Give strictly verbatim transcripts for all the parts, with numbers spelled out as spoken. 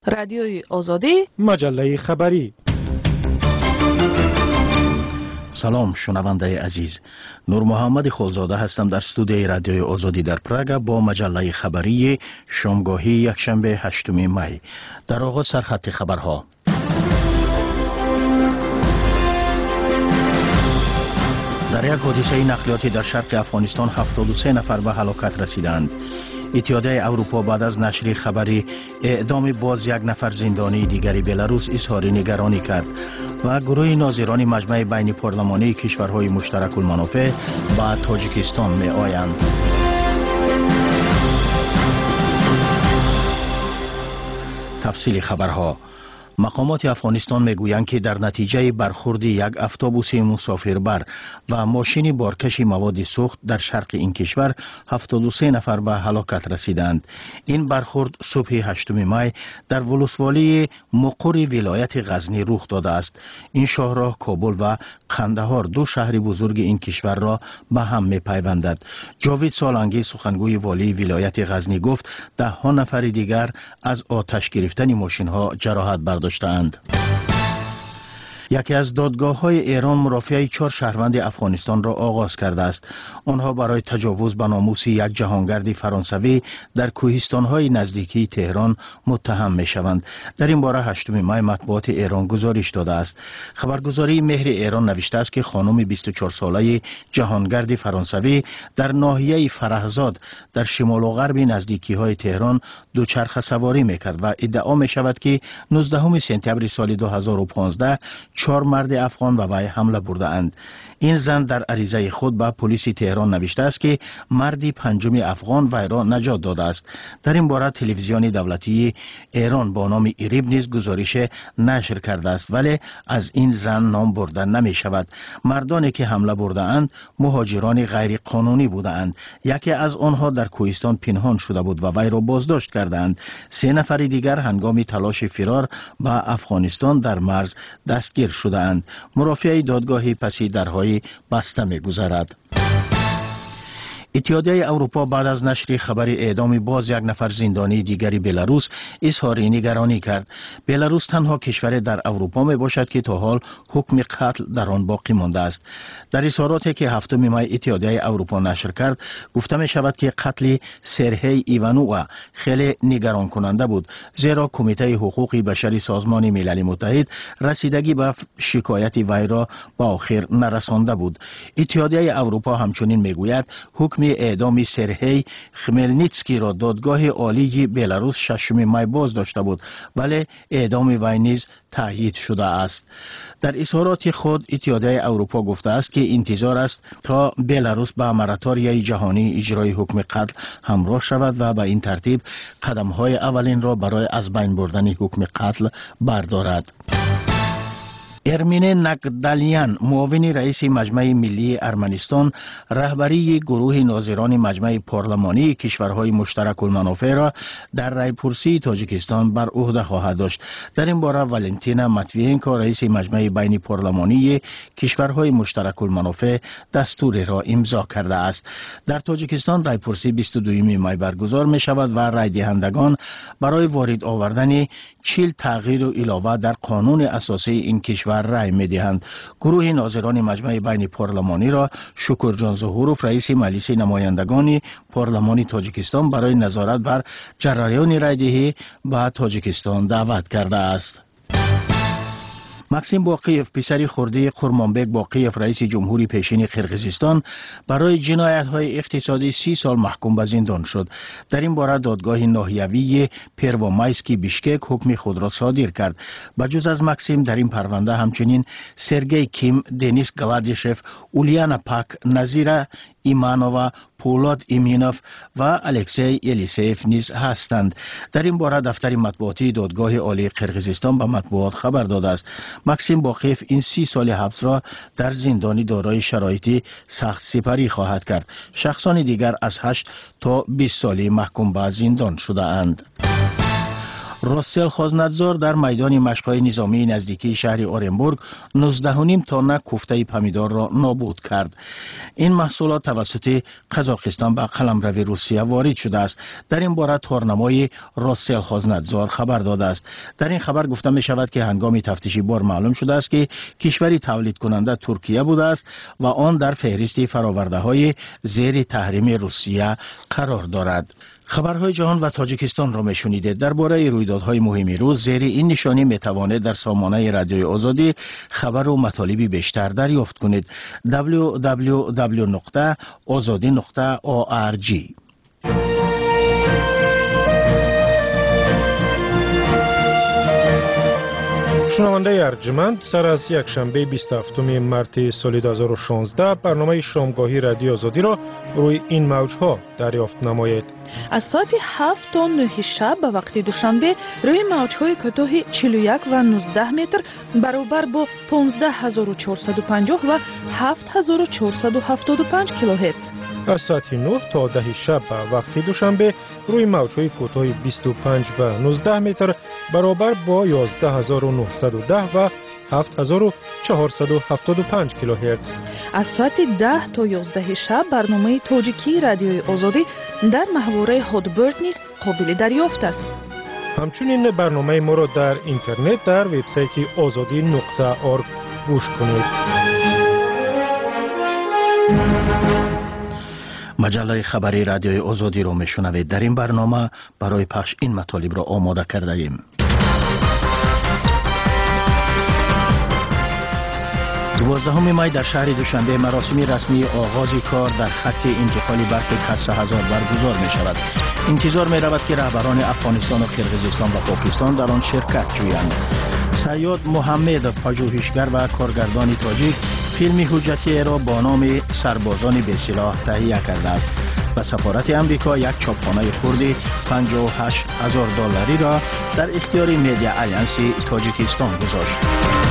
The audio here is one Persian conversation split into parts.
رادیوی آزادی، مجله خبری. سلام شنونده عزیز، نور محمد خلزاده هستم در استودیوی رادیوی آزادی در پراگ با مجله خبری شامگاهی یکشنبه هشتم می. در آغاز سرخط خبرها. در یک حادثه نقلیاتی در شرق افغانستان هفتاد و سه نفر به هلاکت رسیدند. اتحادیه اروپا بعد از نشر خبری اعدام باز یک نفر زندانی دیگری بلاروس اظهار نگرانی کرد و گروه ناظران مجمع بین پارلمانی کشورهای مشترک المنافع به تاجیکستان می آیند. تفصیل خبرها. مقامات افغانستان میگویند که در نتیجه برخورد یک اتوبوس مسافربر و ماشین بارکش مواد سوخت در شرق این کشور هفتاد و سه نفر به هلاکت رسیدند. این برخورد صبح هشتم می در ولسوالی مقر ولایت غزنی رخ داده است. این شاهراه کابل و قندهار دو شهر بزرگ این کشور را به هم میپیوندد. جاوید سالنگی سخنگوی والی ولایت غزنی گفت ده ها نفر دیگر از آتش گرفتن ماشین ها جراحت برداشتند. یکی از دادگاه های ایران مرافعه چهار شهروند افغانستان را آغاز کرده است. آنها برای تجاوز به ناموس یک جهانگرد فرانسوی در کوهستان های نزدیکی تهران متهم می شوند. در این باره هشتم می مطبوعات ایران گزارش داده است. خبرگزاری مهر ایران نوشته است که خانم بیست و چهار ساله جهانگرد فرانسوی در ناحیه فرهزاد در شمال و غرب نزدیکی های تهران دوچرخه سواری می کرد و ادعا می شود که نوزدهم سپتامبر سال دو هزار و پانزده چهار مرد افغان به وی حمله برده اند. این زن در عریضه خود به پلیس تهران نوشته است که مردی پنجم افغان وی را نجات داده است. در این باره تلویزیون دولتی ایران با نام ایریب نیز گزارش نشر کرده است، ولی از این زن نام برده نمی شود. مردانی که حمله برده اند مهاجران غیر قانونی بوده اند. یکی از آنها در کوهستان پنهان شده بود و وی را بازداشت کردند. سه نفر دیگر هنگام تلاش فرار به افغانستان در مرز دستگیر شده اند. مرافعه دادگاه پسی درهای بسته می گذارد. اتحادیه اروپا بعد از نشر خبر اعدام باز یک نفر زندانی دیگری بلاروس اظهار نگرانی کرد. بلاروس تنها کشور در اروپا می باشد که تا حال حکم قتل در آن باقی مانده است. در اظهاراتی که هفتم می اتحادیه اروپا نشر کرد گفته می شود که قتل سرهی ایوانووا خیلی نگران کننده بود، زیرا کمیته حقوق بشری سازمان ملل متحد رسیدگی به شکایت وی را به آخر نرسانده بود. اتحادیه اروپا همچنین می گوید حکم اعدام سرهی خملنیتسکی را دادگاه عالی بلاروس ششم می باز داشته بود، ولی اعدام وی نیز تایید شده است. در اظهارات خود اتحادیه اروپا گفته است که انتظار است تا بلاروس به مراتوریای جهانی اجرای حکم قتل همراه شود و به این ترتیب قدم‌های اولین را برای از بین بردن حکم قتل بردارد. ارمین نقدلیان معاون رئیس مجمع ملی ارمنستان رهبری گروه ناظران مجمع پارلمانی کشورهای مشترک المنافع را در رایپورسی تاجیکستان بر عهده خواهد داشت. در این باره والنتینا ماتویینکو رئیس مجمع بین پارلمانی کشورهای مشترک المنافع دستور را امضا کرده است. در تاجیکستان رایپورسی بیست و دوم می برگزار می شود و رای دهندگان برای وارد آوردن چهل تغییر و علاوه در قانون اساسی این کشور رای می دهند. گروه ناظران مجمع بین پارلمانی را شکرجان ظهوروف رئیس مجلس نمایندگان پارلمان تاجیکستان برای نظارت بر جریان رایدهی به تاجیکستان دعوت کرده است. مکسیم باقیف پسر خرده قرمانبک باقیف رئیس جمهوری پیشین قرقیزستان برای جنایت‌های اقتصادی سی سال محکوم به زندان شد. در این باره دادگاه ناحیوی پروامایسکی بیشکک حکم خود را صادر کرد. بجز از مکسیم در این پرونده همچنین سرگئی کیم، دنیس گلادیشف، اولیانا پاک، نظیره ایمانووا، پولاد ایمینوف و الکسی الیسیف نیز هستند. در این باره دفتر مطبوعاتی دادگاه عالی قرقیزستان به مطبوعات خبر داده است. مکسیم باقیف این سی سال حبس را در زندانی دارای شرایط سخت سپری خواهد کرد. شخصان دیگر از هشت تا بیست سالی محکوم به زندان شده اند. راسل خازندزار در میدان مشق‌های نظامی نزدیکی شهر اورنبورگ نوزده و نیم تن کوفته پمیدار را نابود کرد. این محصولات توسط قزاقستان به قلمرو روسیه وارد شده است. در این باره تورنمای راسل خازندزار خبر داده است. در این خبر گفته می شود که هنگام تفتیشی بار معلوم شده است که کشوری تولید کننده ترکیه بوده است و آن در فهرست فراورده های زیر تحریم روسیه قرار دارد. خبرهای جهان و تاجیکستان را میشنیدید. درباره رویدادهای مهم روز زیر این نشانی میتوانید در سامانه رادیوی آزادی خبر و مطالبی بیشتر دریافت کنید. دبلیو دبلیو دبلیو نقطه آزادی نقطه او آر جی. شنونده ارجمند، سر از یک شنبه بیست و هفتم مارس سال دو هزار و شانزده برنامه شامگاهی رادیو آزادی را روی این موجها دریافت نمایید. از ساعت هفت تا نه شب به وقت دوشنبه روی موجهای کوتاه چهل و یک و نوزده متر برابر با پانزده هزار و چهارصد و پنجاه و هفت هزار و چهارصد و هفتاد و پنج کیلوهرتز. از ساعت نه تا ده شب به وقت دوشنبه روی موجهای کوتاه بیست و پنج و نوزده متر برابر با یازده هزار و نهصد و ده و هفت هزار و چهارصد و هفتاد و پنج کیلوهرتز. از ساعت ده تا یازده شب برنامه تاجیکی رادیوی آزادی در محوره هادبرد نیز قابل دریافت است. همچنین برنامه ما را در اینترنت در وبسایت آزادی نقطه اورگ گوش کنید. مجله خبری رادیوی آزادی را میشنوید. در این برنامه برای پخش این مطالب را آماده کرده ایم. دوازدهم می در شهر دوشنبه مراسم رسمی آغاز کار در خط انتقال برق کسر هزار برگزار می شود. انتظار می رود که رهبران افغانستان و قرقیزستان و پاکستان در آن شرکت جویند. سیاد محمد پژوهشگر و کارگردان تاجیک فیلم حجتی را با نام سربازان به سلاح تهیه کرده است و سفارت امریکا یک چاپخانه خردی پنجاه و هشت هزار دلاری را در اختیار میدیا آلینس تاجیکستان گذاشت.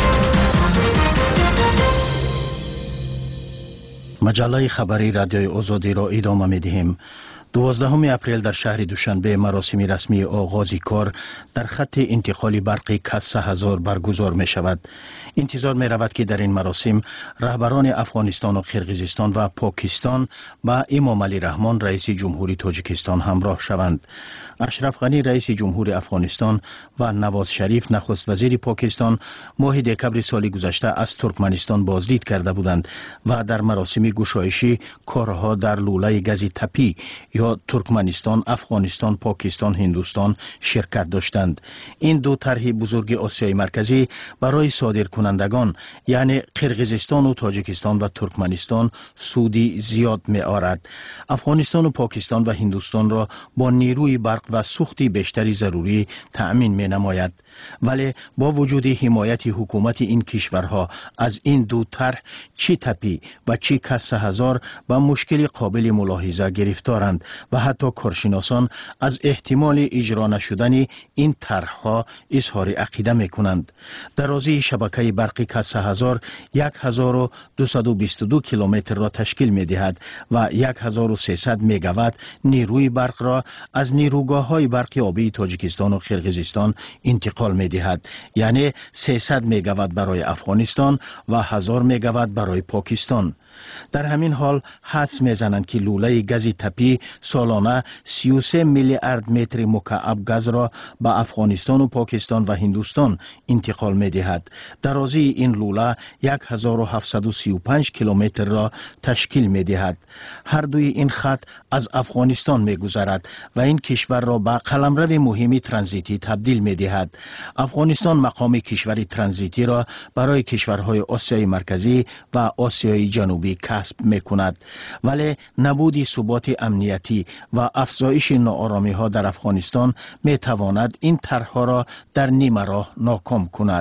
مجله خبری رادیوی آزادی را ادامه می‌دهیم. دوازدهم اپریل در شهر دوشنبه مراسم رسمی آغاز کار در خط انتقال برقی کسر هزار برگزار می شود. انتظار می رود که در این مراسم رهبران افغانستان و قرقیزستان و پاکستان با امام علی رحمان رئیس جمهوری تاجیکستان همراه شوند. اشرف غنی رئیس جمهور افغانستان و نواز شریف نخست وزیر پاکستان ماه دکمبر سال گذشته از ترکمنستان بازدید کرده بودند و در مراسم گشایشی کارها در لوله گاز تپی یا ترکمنستان، افغانستان، پاکستان، هندوستان شرکت داشتند. این دو طرح بزرگ آسیای مرکزی برای صادرکنندگان یعنی قرقیزستان و تاجیکستان و ترکمنستان سودی زیاد می آورد. افغانستان و پاکستان و هندوستان را با نیروی برق و سوختی بیشتری ضروری تأمین می نماید. ولی با وجود حمایت حکومت این کشورها از این دو طرح چی تپی و چی کسر هزار و مشکل قابل ملاحظه گرفتارند و حتی کارشناسان از احتمال اجرا نشدن این طرحها اظهار عقیده می کنند. درازی شبکه برقی کسر هزار یک هزار و دویست و بیست و دو کیلومتر را تشکیل می دهد و یک هزار و سیصد مگاوات نیروی برق را از نیروگاه های برق آبی تاجیکستان و قرقیزستان انتقال می دهد، یعنی سیصد مگاوات برای افغانستان و هزار مگاوات برای پاکستان. در همین حال حدس میزنند که لوله گاز تپی سالانه سی و سه میلیارد متر مکعب گاز را به افغانستان و پاکستان و هندوستان انتقال می دهد. درازی این لوله یک هزار و هفتصد و سی و پنج کیلومتر را تشکیل می دهد. هر دوی این خط از افغانستان می گذرد و این کشور را به قلمرو مهمی ترانزیتی تبدیل می دهد. افغانستان مقام کشور ترانزیتی را برای کشورهای آسیای مرکزی و آسیای جنوبی کسب می کند، ولی نبود ثبات امنیتی و افزایش ناآرامی ها در افغانستان می تواند این طرحها را در نیمه راه ناکام کند.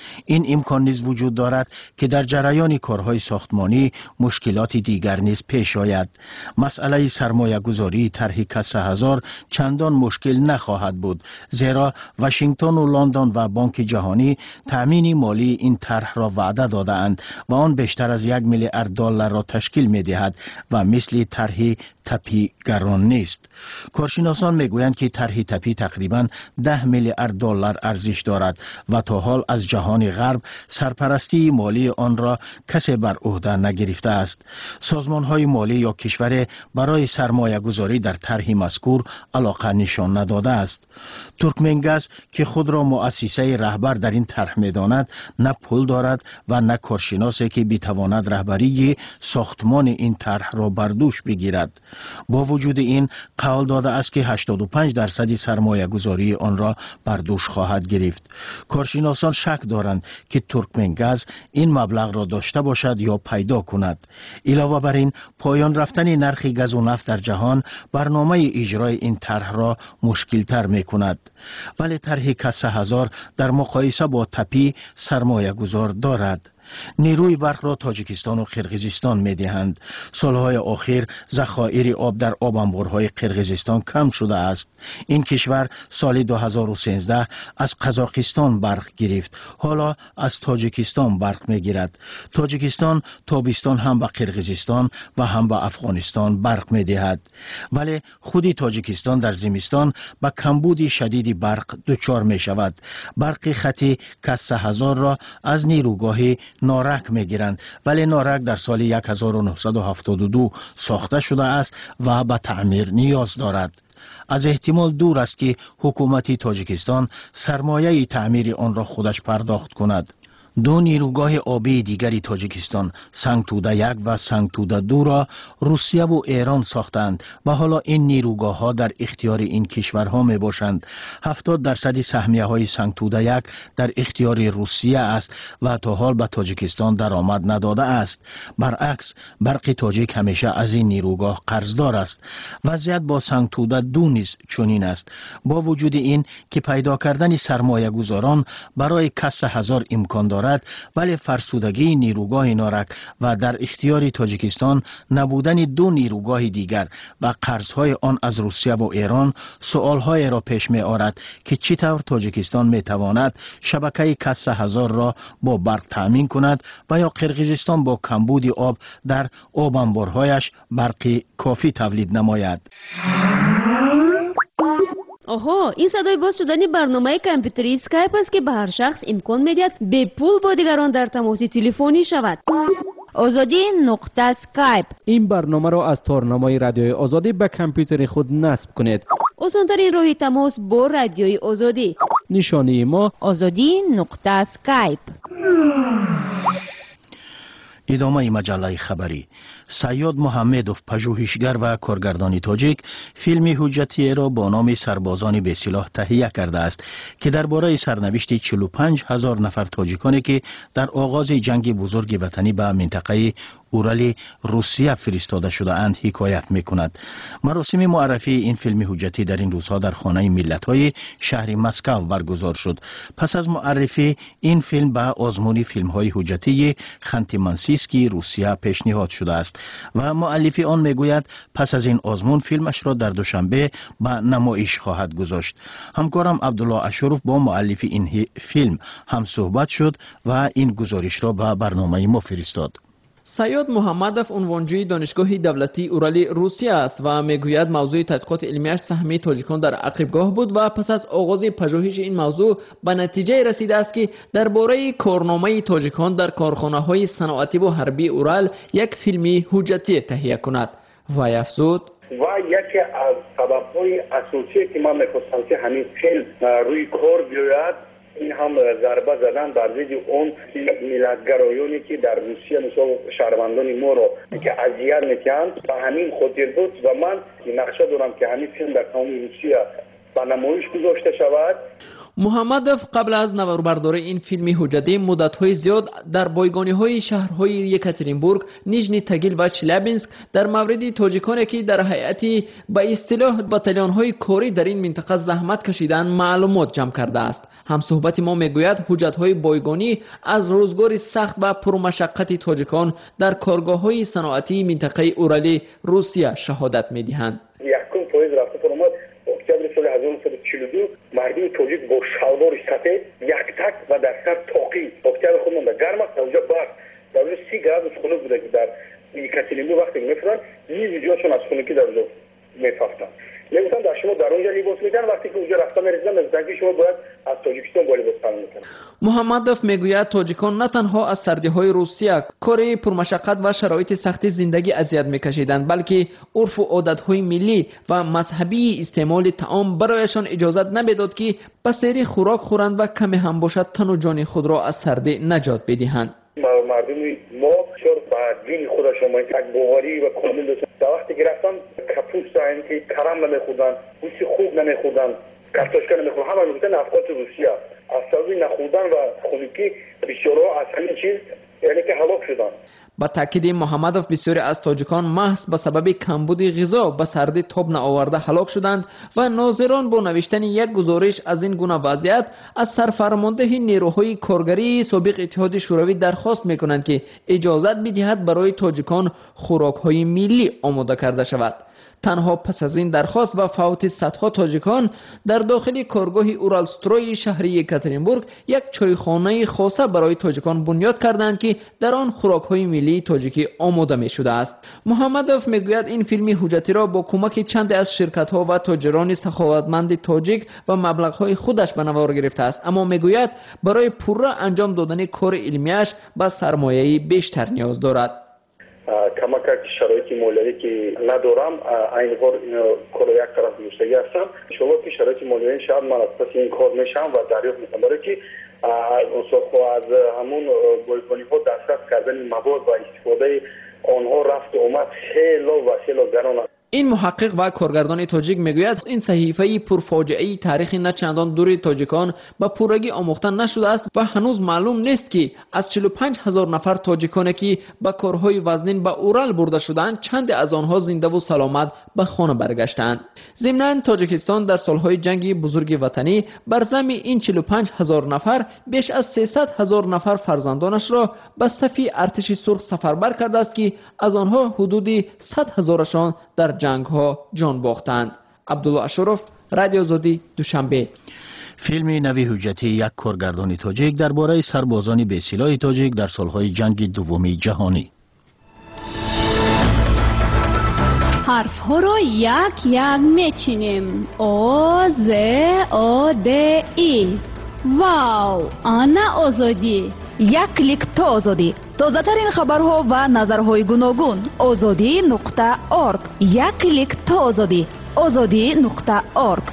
این امکان نیز وجود دارد که در جریان کارهای ساختمانی مشکلات دیگر نیز پیش آید. مسئله سرمایه گذاری طرح کسه هزار چندان مشکل نخواهد بود، زیرا واشنگتن و لندن و بانک جهانی تامین مالی این طرح را وعده داده‌اند و آن بیشتر از یک میلیارد دلار را تشکیل می‌دهد و مثل طرح تپی گران نیست. کارشناسان میگویند که طرح تپی تقریباً ده میلیارد دلار ارزش دارد و تا حال از جهان غرب سرپرستی مالی آن را کسی بر عهده نگرفته است. سازمان‌های مالی یا کشور برای سرمایه گذاری در طرح مذکور علاقه نشان نداده است. ترکمنگاز که خود را مؤسسه رهبر در این طرح می‌داند، نه پول دارد و نه کارشناسی که بتواند رهبری ساختمان این طرح را بر دوش بگیرد. با وجود این قول داده است که هشتاد و پنج درصد سرمایه گذاری آن را بر دوش خواهد گرفت. کارشناسان شک دارند که ترکمنگاز این مبلغ را داشته باشد یا پیدا کند. علاوه بر این پایان رفتن نرخ گاز و نفت در جهان برنامه اجرای این طرح را مشکل تر می کند. ولی طرح کسه هزار در مقایسه با تپی سرمایه گذار دارد. نیروی برق را تاجیکستان و قرقیزستان می دهند. سالهای اخیر ذخایر آب در آب انبارهای قرقیزستان کم شده است. این کشور سال دو هزار و سیزده از قزاقستان برق گرفت، حالا از تاجیکستان برق می گیرد. تاجیکستان تابستان هم به قرقیزستان و هم به افغانستان برق می دهد، ولی خودی تاجیکستان در زمستان به کمبود شدید برق دچار می شود. برق خطی کسه هزار را از نیروگاه نارک می گیرند، ولی نارک در سال هزار و نهصد و هفتاد و دو ساخته شده است و به تعمیر نیاز دارد. از احتمال دور است که حکومت تاجیکستان سرمایه تعمیر آن را خودش پرداخت کند. دو نیروگاه آبی دیگری تاجیکستان، سنگتوده یک و سنگتوده دو را روسیه و ایران ساختند و حالا این نیروگاه ها در اختیار این کشورها می باشند. هفتاد درصد سهمیه های سنگتوده یک در اختیار روسیه است و تا حال به تاجیکستان درآمد نداده است. برعکس برق تاجیک همیشه از این نیروگاه قرضدار است. وضعیت با سنگتوده دو نیز چنین است. با وجود این که پیدا کردن سرمایه گذاران برای کسه هزار امکان دارد، ولی فرسودگی نیروگاه نارک و در اختیار تاجیکستان نبودن دو نیروگاه دیگر و قرضهای آن از روسیه و ایران سوالهای را پیش می آورد که چطور تاجیکستان می تواند شبکه کسه هزار را با برق تامین کند و یا قرقیزستان با کمبود آب در آب انبارهایش برق کافی تولید نماید. آها، این صدای باز شدن برنامه کامپیوتری اسکایپ است که به هر شخص امکان میدهد به پول با دیگران در تماس تلفنی شود. آزادی نقطه اسکایپ. این برنامه را از تارنمای رادیوی آزادی به کامپیوتر خود نصب کنید. آسان‌ترین راه تماس با رادیوی آزادی. نشانی ما آزادی نقطه اسکایپ. ادامه مجله خبری. سیاد محمدوف، پژوهشگر و کارگردان تاجیک، فیلم حجتی را با نام سربازان بی سلاح تهیه کرده است که درباره سرنوشت چهل و پنج هزار نفر تاجیکانی که در آغاز جنگ بزرگ وطنی به منطقه اورال روسیه فرستاده شده اند حکایت می کند. مراسم معرفی این فیلم حجتی در این روزها در خانه ملت‌های شهر مسکو برگزار شد. پس از معرفی این فیلم به آزمون فیلم‌های حجتی خانتی-مانسیسکی روسیه پیشنهاد شده است و مؤلف آن میگوید پس از این آزمون فیلمش را در دوشنبه به نمایش خواهد گذاشت. همکارم عبدالله اشرف با مؤلف این فیلم هم صحبت شد و این گزارش را به برنامه ما فرستاد. سیاد محمدوف عنوانجوی دانشگاه دولتی اورال روسیه است و میگوید موضوع تحقیقات علمیش سهمیه تاجیکان در عقبگاه بود و پس از آغاز پژوهش این موضوع به نتیجه رسیده است که درباره کارنامه تاجیکان در کارخانه‌های صنعتی و حربی اورال یک فیلم حجتی تهیه کند. و افزود و یکی از سبب‌های اساسی که من می‌خواستم که همین فیلم روی کار بیاید این هم ضربه زدن بر ضد اون ملت‌گرایانی که در روسیه مثلا شهروندان ما رو که اذیت میکنند و همین خاطر بود و من نقشه دارم که همین فیلم در تمام روسیه به نمایش گذاشته شود. محمدوف قبل از نواربرداری این فیلم حجتی مدت‌های زیاد در بایگانی‌های شهرهای یکاترینبورگ، نیژنی تاگیل و چلابینسک در مورد تاجیکانی که در هیئتی به اصطلاح باتالون‌های کاری در این منطقه زحمت کشیدن معلومات جمع کرده است. همصحبت ما میگوید حجت‌های بایگانی از روزگار سخت و پرمشقت تاجیکان در کارگاه‌های صنعتی منطقه اورال روسیه شهادت می‌دهند. یکم پاییز رفته فرماد اکتبر سال هزار و نهصد و چهل و دو مردم تاجیک با شلوار سفید یک تک و در سر تاقی اکتبر خود مونده گرم است. اونجا برف در سی گرم خنک بوده که در یکاترینبورگ وقتی میفرن یه جاشون از خنکی در اونجا میفافتن. میگفتن در شما در اونجا لباس میدن وقتی که اونجا رفتن میرسن نزدیکی شما باید از تاجیکستان با لباس تامین کنن. محمدوف میگوید تاجیکان نه تنها از سردی‌های روسیه، کار پرمشقت و شرایط سخت زندگی اذیت میکشیدند، بلکه عرف و عادت‌های ملی و مذهبی استعمال طعام برایشان اجازه نمیداد که به سری خوراک خورند و کمی هم باشد تن و جان خود را از سردی نجات بدهند. مردم ما چرا با دین خودشون ما یک باوری و کامل داشتن. در وقتی که رفتن کپوست این که کرم نمیخوردن، گوشت خوب نمیخوردن، کارتوشکا نمیخوردن، همه میگفتن افغان روسیه. از سبب نخوردن و خنکی بسیارها از همین چیز یعنی که هلاک شدن. با تاکید محمدوف بسیاری از تاجیکان محض به سبب کمبود غذا به سردی تاب نآورده هلاک شدند و ناظران با نوشتن یک گزارش از این گونه وضعیت از سرفرمانده نیروهای کارگری سابق اتحاد شوروی درخواست میکنند که اجازت بدهد برای تاجیکان خوراک‌های ملی آماده کرده شود. تنها پس از این درخواست و فوت صدها تاجیکان در داخل کارگاه اورالستروی شهری یکاترینبورگ یک چایخانه خاصه برای تاجیکان بنیاد کردند که در آن خوراک‌های ملی تاجیکی آماده می‌شده است. محمدوف میگوید این فیلم حجتی را با کمک چند از شرکت‌ها و تاجران سخاوتمند تاجیک و مبلغ‌های خودش به نوار گرفته است، اما میگوید برای پوره انجام دادن کار علمیش به سرمایه بیشتر نیاز دارد. کمک که شرایط مالیاتی که ندارم این کار کار یک طرف دوستگی هستم شما که شرایط مالیاتی شاید من از پس این کار میشم و دریافت میکنم برای که از همون بایگانی ها دسترس کردن مواد و استفاده آنها رفت و اومد خیلی و خیلی گران است. این محقق و کارگردان تاجیک میگوید این صحیفه پرفاجعه تاریخ نه چندان دور تاجیکان به پورگی آموخته نشده است و هنوز معلوم نیست که از چهل و پنج هزار نفر تاجیکانی که به کارهای وزنین به اورال برده شدند چند از آنها زنده و سلامت به خانه برگشتند. ضمناً تاجیکستان در سالهای جنگ بزرگ وطنی بر ضمن این چهل و پنج هزار نفر بیش از سیصد هزار نفر فرزندانش را به صف ارتش سرخ سفربر کرده است که از آنها حدود صد هزارشان در جنگ ها جان باختند. عبدالله اشرف، رادیو آزادی، دوشنبه. فیلم نوی حجتی یک کارگردان تاجیک درباره سربازان بی‌سلاح تاجیک در سالهای جنگ دوم جهانی. حرف ها را یک یک میچینیم. او ز او د ای. واو، آنا آزادی. یک کلیک تا آزادی. تازه ترین خبرها و نظرهای گوناگون. آزادی نقطه اورگ. یک کلیک تا آزادی. آزادی نقطه اورگ.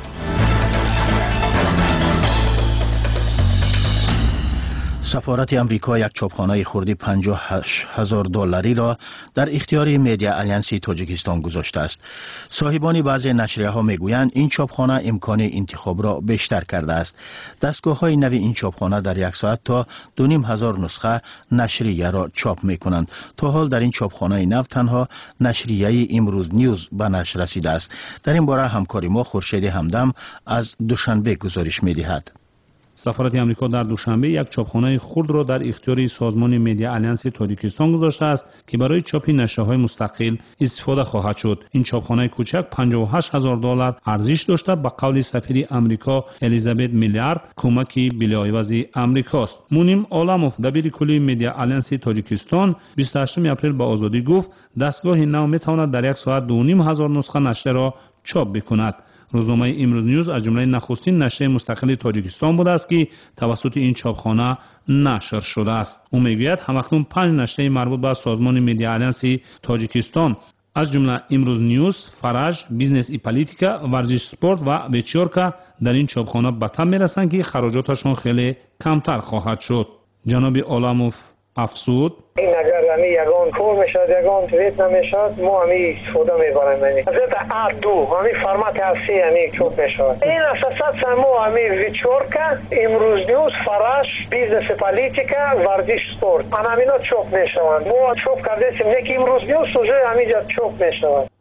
سفارت امریکا یک چاپخانه خردی پنجاه و هشت هزار دلاری را در اختیار مدیا آلیانسی تاجیکستان گذاشته است. صاحبان بعضی نشریه ها میگویند این چاپخانه امکان انتخاب را بیشتر کرده است. دستگاه های نوی این چاپخانه در یک ساعت تا دو نیم هزار نسخه نشریه را چاپ میکنند. تا حال در این چاپخانه نو تنها نشریه امروز نیوز به نشر رسیده است. در این باره همکاری ما خورشید همدم از دوشنبه گزارش میدهد. سفارت امریکا در دوشنبه یک چاپخانه خرد را در اختیار سازمان مدیا آلیانس تاجیکستان گذاشته است که برای چاپ نشریه‌های مستقل استفاده خواهد شد. این چاپخانه کوچک پنجاه و هشت هزار دلار ارزش داشته. به قول سفیر امریکا الیزابت میلیارد کمک بلاعوض امریکاست. مونیم عالموف دبیر کلی مدیا آلیانس تاجیکستان بیست و هشتم اپریل به آزادی گفت دستگاه نو میتواند در یک ساعت دو نیم هزار نسخه نشریه را چاپ بکند. روزنامه امروز نیوز از جمله نخستین نشریه مستقل تاجیکستان بوده است که توسط این چاپخانه نشر شده است. او میگوید همکنون پنج نشریه مربوط به سازمان مدیا آلیانس تاجیکستان از جمله امروز نیوز، فرج، بیزنس ای پالیتیکا، ورزش سپورت و وچیورکا در این چاپخانه به تم میرسند که خراجاتشان خیلی کمتر خواهد شد. جناب عالموف افزود این اگر همی یگان کور میشد یگان تویت نمیشد ما همی استفاده میبریم همی حضرت ا دو همی فرمت هستی همی چوب میشد این اساسات ما همی ویچورکا امروز نیوز فرش بیزنس پالیتیکا ورزش سپورت من همینا چوب میشوند ما چوب کردیم نیک امروز نیوز سوژه همی جا چوب میشوند.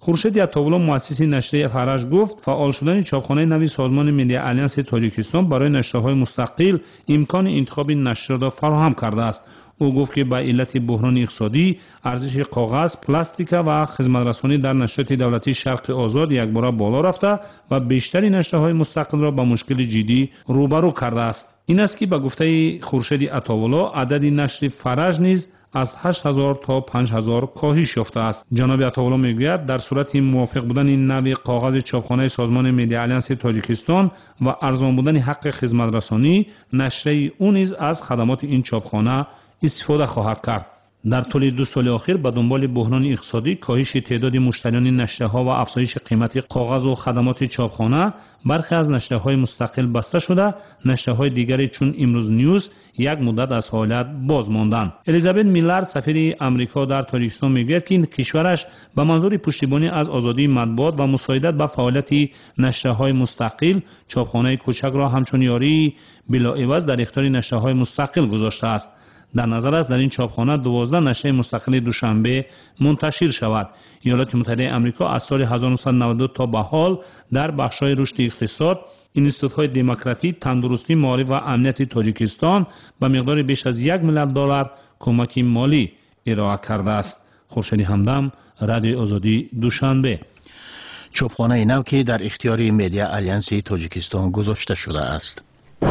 خورشید عطاالله مؤسس نشریه فرج گفت فعال شدن چاپخانه نوی سازمان ملی آلیانس تاجیکستان برای نشریه‌های مستقل امکان انتخاب نشر را فراهم کرده است. او گفت که به علت بحران اقتصادی ارزش کاغذ، پلاستیک و خدمت‌رسانی در نشریات دولتی شرق آزاد یکباره بالا رفته و بیشتری نشریه‌های مستقل را با مشکل جدی روبرو کرده است. این است که به گفته خورشید عطاالله عدد نشر فرج نیز از هشت هزار تا پنج هزار کاهش یافته است. جناب عطاالله میگوید در صورت موافق بودن این نوع کاغذ چاپخانه سازمان ملی آلیانس تاجیکستان و ارزان بودن حق خدمت رسانی، نشریه او نیز از خدمات این چاپخانه استفاده خواهد کرد. در طول دو سال اخیر به دنبال بحران اقتصادی، کاهش تعداد مشتریان نشریه‌ها و افزایش قیمت کاغذ و خدمات چاپخانه، برخی از نشریه‌های مستقل بسته شده، نشریه‌های دیگری چون امروز نیوز یک مدت از فعالیت باز ماندند. الیزابت میلر سفیر آمریکا در تاجیکستان میگوید که این کشورش به منظور پشتیبانی از آزادی مطبوعات و مساعدت به فعالیت نشریه‌های مستقل، چاپخانه کوچک را همچون یاری بلاعوض در اختیار نشریه‌های مستقل گذاشته است. در نظر است در این چاپخانه دوازده نشریه مستقل دوشنبه منتشر شود. ایالات متحده آمریکا از سال هزار و نهصد و نود و دو تا به حال در بخش‌های رشد اقتصاد، اینستیتوت‌های دموکراسی، تندرستی، معارف و امنیت تاجیکستان به مقدار بیش از یک میلیارد دلار کمک مالی ارائه کرده است. خورشید همدم، رادیو آزادی، دوشنبه. چاپخانه نو که در اختیار مدیا آلیانس تاجیکستان گذاشته شده است.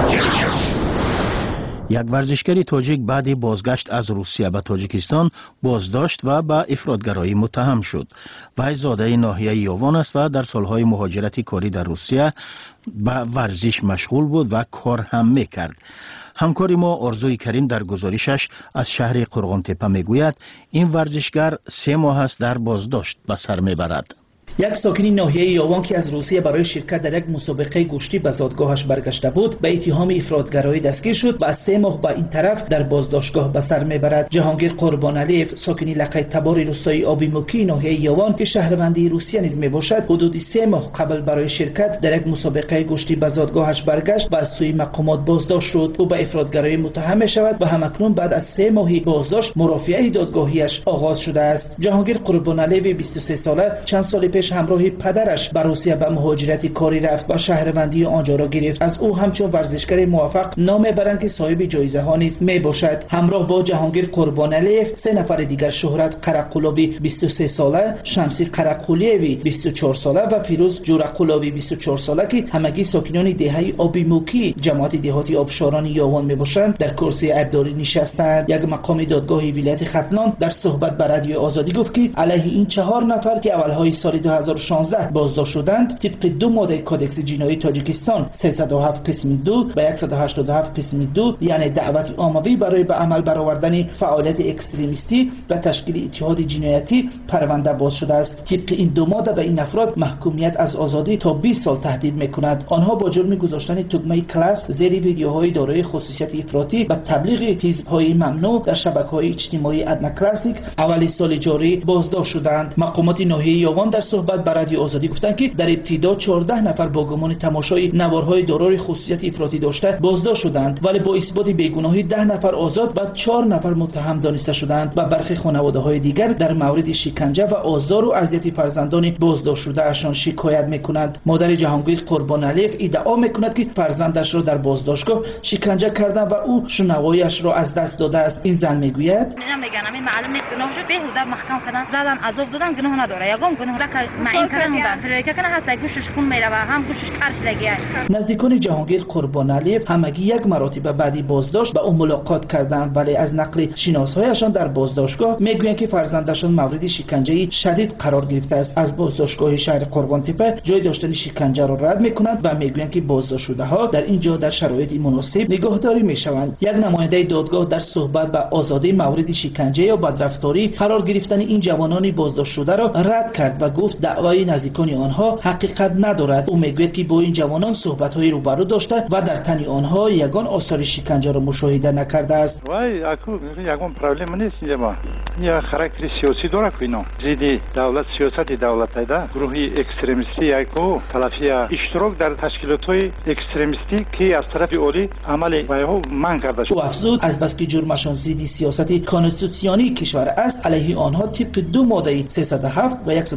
یک ورزشکار تاجیک بعد بازگشت از روسیه به تاجیکستان بازداشت و به افراطگرایی متهم شد. وی زاده ناحیه یاوان است و در سالهای مهاجرت کاری در روسیه به ورزش مشغول بود و کار هم میکرد. همکاری ما آرزوی کریم در گزارشش از شهر قرغانتپه میگوید این ورزشکار سه ماه است در بازداشت به سر میبرد. یک ساکن ناحیه یاوان که از روسیه برای شرکت در یک مسابقه گشتی به زادگاهش برگشته بود به اتهام افراطگرایی دستگیر شد و از سه ماه به این طرف در بازداشتگاه به سر میبرد. جهانگیر قربانعلیف ساکن لقه تبار روستای آبیموکی ناحیه یاوان که شهروندی روسیه نیز میباشد حدود سه ماه قبل برای شرکت در یک مسابقه گشتی به زادگاهش برگشت و از سوی مقامات بازداشت شد. او به افراطگرایی متهم میشود و همکنون بعد از سه ماهی بازداشت مرافعه دادگاهیش آغاز شده است. جهانگیر قربانعلیف بیست و سه ساله چند سال پیش همراه پدرش به روسیه به مهاجرت کاری رفت و شهروندی آنجا را گرفت. از او همچون ورزشکار موفق نام برند که صاحب جایزه ها نیز می باشد. همراه با جهانگیر قربانعلیف سه نفر دیگر شهرت قرقلوبی بیست و سه ساله، شمسی قرقلیوی بیست و چهار ساله و پیروز جورقلوبی بیست و چهار ساله که همگی ساکنان دهه آبیموکی جماعت دهاتی آبشاران یاوان می باشند در کرسی عیبداری نشستند. یک مقام دادگاه ولایت ختلان در صحبت با رادیو آزادی گفت که علیه این چهار نفر که اولهای سال دو هزار و شانزده بازداشت شدند طبق دو ماده کدکس جنایی تاجیکستان سیصد و هفت قسم دو و صد و هشتاد و هفت قسم دو یعنی دعوت عمومی برای به عمل برآوردن فعالیت اکستریمیستی و تشکیل اتحاد جنایتی پرونده باز شده است. طبق این دو ماده به این افراد محکومیت از آزادی تا بیست سال تهدید میکند. آنها با جرم گذاشتن تگمه کلاس زیر ویدیوهای دارای خصوصیت افراطی و تبلیغ حزب‌های ممنوع در شبکه‌های اجتماعی ادنا کلاسیک اول سال جاری بازداشت شدند. مقامات ناحیه یاوان در صحبت با رادیو آزادی گفتند که در ابتدا چهارده نفر با گمان تماشای نوارهای دارای خصوصیت افراطی داشته بازداشت شدند ولی با اثبات بیگناهی ده نفر آزاد و چهار نفر متهم دانسته شدند و برخی خانواده‌های دیگر در مورد شکنجه و آزار و اذیت فرزندان بازداشت شده اشان شکایت میکنند. مادر جهانگیر قربانعلیف ادعا میکند که فرزندش را در بازداشتگاه شکنجه کردند و او شنواییش را از دست داده است. این زن میگوید میگم این معلوم نیست گناهش بهوده محکم کردن زدن عذاب دادن گناه نداره یگام گناه معین کردن بودن فریکه کنه هست گوشش خون میره و هم گوشش قرش لگیه. نزدیکان جهانگیر قربانعلیف همگی یک مراتب بعدی بازداشت با او ملاقات کردند ولی از نقل شناسایشان در بازداشتگاه میگویند که فرزندشان مورد شکنجه شدید قرار گرفته است. از بازداشتگاه شهر قرغانتپه جای داشتن شکنجه را رد میکنند و میگویند که بازداشت شده ها در اینجا در شرایط مناسب نگهداری میشوند. یک نماینده دادگاه در صحبت با آزادی مورد شکنجه یا بدرفتاری قرار گرفتن این جوانان بازداشت شده را رد کرد و گفت دعوای نزدیکان آنها حقیقت ندارد. او میگوید که با این جوانان صحبت‌های روبرو داشته و در تن آنها یگان آثار شکنجه را مشاهده نکرده است. وای اكو یگان پرابلم نیست اینجا. یا خاراکتر سیاسی داره که اینا زیدی دولت سیاست دولت ایدا گروهی اکستریمیستی یکو تلافی اشتراک در تشکیلات‌های اکستریمیستی که از طرف اولی عمل وایو من کرده شد. او افزود از بس که جرمشان زیدی سیاست کانستیتوسیونی کشور است علیه آنها طبق دو ماده سیصد و هفت و صد و هشتاد و هفت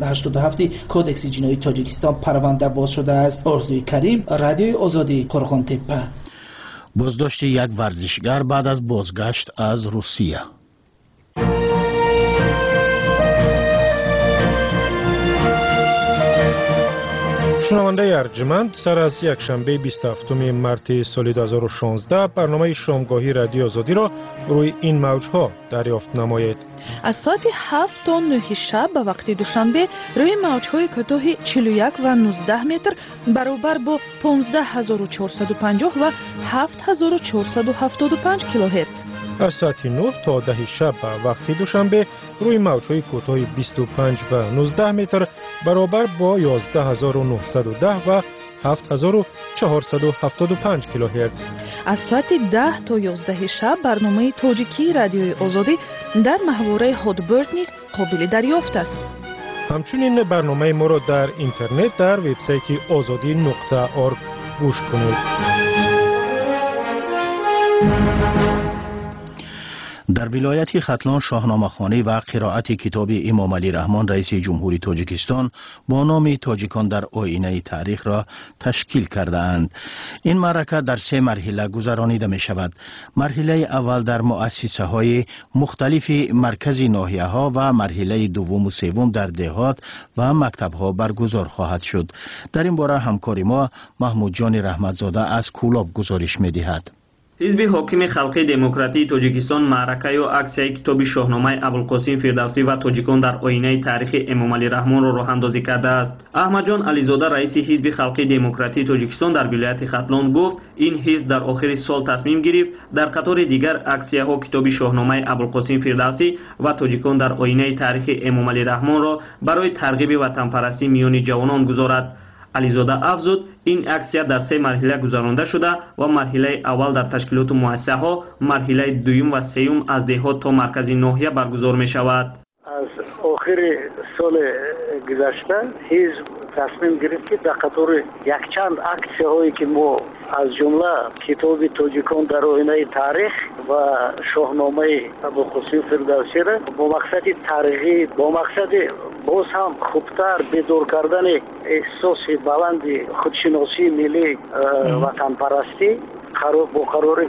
هفت کودکس جنایی تاجیکستان پرونده باز شده است. آرزوی کریم، رادیوی آزادی، قرغان تپه. بازداشت یک ورزشگر بعد از بازگشت از روسیه. شنونده ارجمند، سر از یک شنبه بیست و هفتم مارس سال دو هزار و شانزده برنامه شامگاهی رادیو آزادی را روی این موجها دریافت نمایید. از ساعت هفت تا نه شب به وقت دوشنبه روی موجهای کوتاه چهل و یک و نوزده متر برابر با پانزده هزار و چهارصد و پنجاه و هفت هزار و چهارصد و هفتاد و پنج کیلوهرتز. از ساعت نه تا ده شب به وقت دوشنبه روی موجهای کوتاه بیست و پنج و نوزده متر برابر با یازده هزار و نهصد و ده و هفت هزار و چهارصد و هفتاد و پنج کیلوهرتز. از ساعت ده تا یازده شب برنامه تاجیکی رادیوی آزادی در محوره هادبرد نیز قابل دریافت است. همچنین برنامه ما را در اینترنت در وبسایت آزادی نقطه آرگ گوش کنید. در ولایت ختلان شاهنامه‌خوانی و قرائت کتاب امام علی رحمان رئیس جمهوری تاجیکستان با نام تاجیکان در آینه تاریخ را تشکیل کرده‌اند. این معرکه در سه مرحله گذرانیده می شود. مرحله اول در مؤسسه های مختلف مرکزی ناحیه ها و مرحله دوم و سوم در دهات و مکتب ها برگزار خواهد شد. در این باره همکار ما محمود جان رحمتزاده از کولاب گزارش می دهد. حزب حاکم خلقی دموکراتی تاجیکستان معرکه و اکسیای کتاب شاهنامه ابوالقاسم فردوسی و تاجیکان در آینه تاریخ امام علی رحمان را راه اندازی کرده است. احمد جان علیزاده رئیس حزب خلقی دموکراتی تاجیکستان در ولایت ختلان گفت این حزب در آخر سال تصمیم گرفت در قطار دیگر اکسیاها کتاب شاهنامه ابوالقاسم فردوسی و تاجیکان در آینه تاریخ امام علی رحمان را برای ترغیب وطنپرستی میان جوانان گذارد. علیزاده افزود این اکسیا در سه مرحله گذرانده شده و مرحله اول در تشکیلات مؤسسه ها، مرحله دوم و سوم از دهات تا مرکز ناحیه برگزار می شود. از آخر سال گذشته حزب تصمیم گرفت که در قطار یک چند اکسیه هایی که ما از جمله کتاب تاجیکان در آینه تاریخ و شاهنامه ابوالقاسم فردوسی را با مقصد ترغیب، با مقصد باز هم خوبتر بیدار کردن احساس بلند خودشناسی ملی وطن پرستی قرار با قرار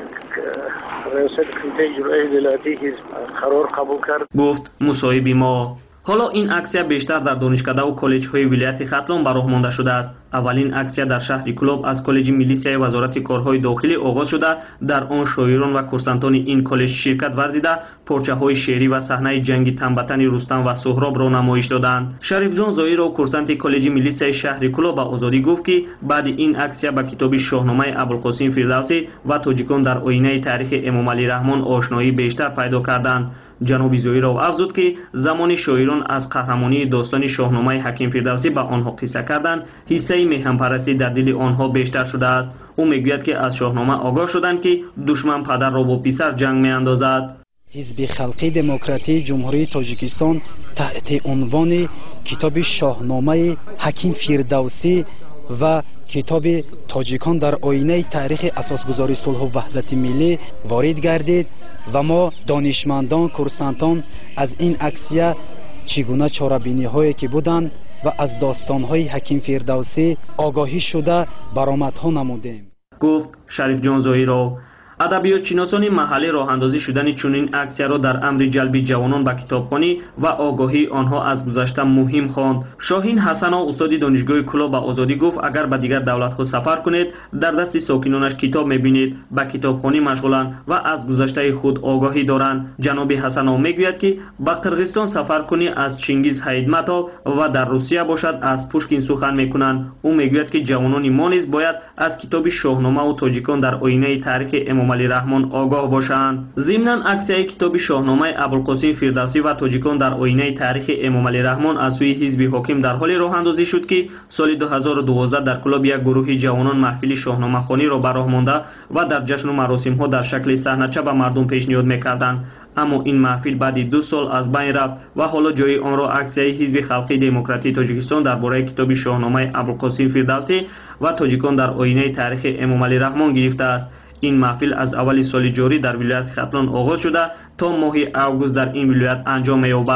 ریاست کمیته اجرایی ولایتی حزب قرار قبول کرد. گفت مصاحب ما حالا این اکسیا بیشتر در دانشکده و کالج های ولایت ختلان به راه مانده شده است. اولین اکسیا در شهر کولاب از کالج میلیسیای وزارت کارهای داخلی آغاز شده. در آن شاعران و کورسانتان این کالج شرکت ورزیده پارچه های شعری و صحنه جنگ تنبتن رستم و سهراب را نمایش دادند. شریف جان زایر و کورسانت کالج میلیسیای شهر کولاب به آزادی گفت که بعد این اکسیا با کتاب شاهنامه ابوالقاسم فردوسی و تاجیکان در آینه تاریخ امام علی رحمان آشنایی بیشتر پیدا کردند. جناب زایر را افزود که زمان شاعران از قهرمانی داستان شاهنامه حکیم فردوسی به آنها قصه کردند، حصه مهمپرستی در دل آنها بیشتر شده است. او میگوید که از شاهنامه آگاه شدند که دشمن پدر را با پسر جنگ میاندازد. حزب خلقی دموکراتی جمهوری تاجیکستان تحت عنوان کتاب شاهنامه حکیم فردوسی و کتاب تاجیکان در آینه تاریخ اساسگذاری صلح و وحدت ملی وارد گردید و ما دانشمندان کورسانتان از این اکسیه چگونه چاره‌بینی هایی که بودند و از داستان های حکیم فردوسی آگاهی شده برآمدها نمودیم. گفت شریف جان زایر. ادبیات شناسان محلی راه اندازی شدن چنین اکسیا را در امر جلب جوانان به کتابخوانی و آگاهی آنها از گذشته مهم خواند. شاهین حسن استاد دانشگاه کولاب به آزادی گفت اگر به دیگر دولت ها سفر کنید در دست ساکنانش کتاب میبینید، به کتابخوانی مشغولند و از گذشته خود آگاهی دارند. جناب حسن میگوید که به قرغیزستان سفر کنی از چنگیز هایتمتوف و در روسیه باشد از پوشکین سخن میکنند. او میگوید که جوانان ما نیز باید از کتاب شاهنامه و تاجیکان در آینه تاریخ امام علی رحمان آگاه باشند. ضمناً اکسیای کتاب شاهنامه ابوالقاسم فردوسی و تاجیکان در آینه تاریخ امام علی رحمان از سوی حزب حاکم در حال راه اندازی شد که سال دو هزار و دوازده در کلاب یک گروه جوانان محفل شاهنامه خوانی را به راه مانده و در جشن و مراسم ها در شکل صحنه‌چه به مردم پیشنهاد میکردند. اما این محفل بعد دو سال از بین رفت و حالا جای آن را اکسیای حزب خلقی دموکراتی تاجیکستان درباره کتاب شاهنامه ابوالقاسم فردوسی و تاجیکان در آینه تاریخ امام علی رحمان گرفته است. این محفل از اول سال جاری در ولایت ختلان آغاز شده تا ماه اوگوست در این ولایت انجام می‌یابد.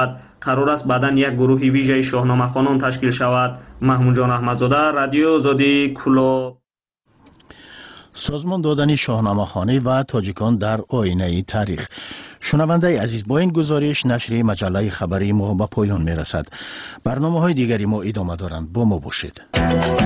قرار است بعداً یک گروه ویژه شاهنامه‌خوانان تشکیل شود. محمود جان احمدزاده، رادیو آزادی، کلو. سازمان دادن شاهنامه‌خوانی و تاجیکان در آینه تاریخ. شنونده عزیز، با این گزارش نشر مجله خبری ما به پایان میرسد. برنامه‌های دیگری ما ادامه دارند. با ما باشید.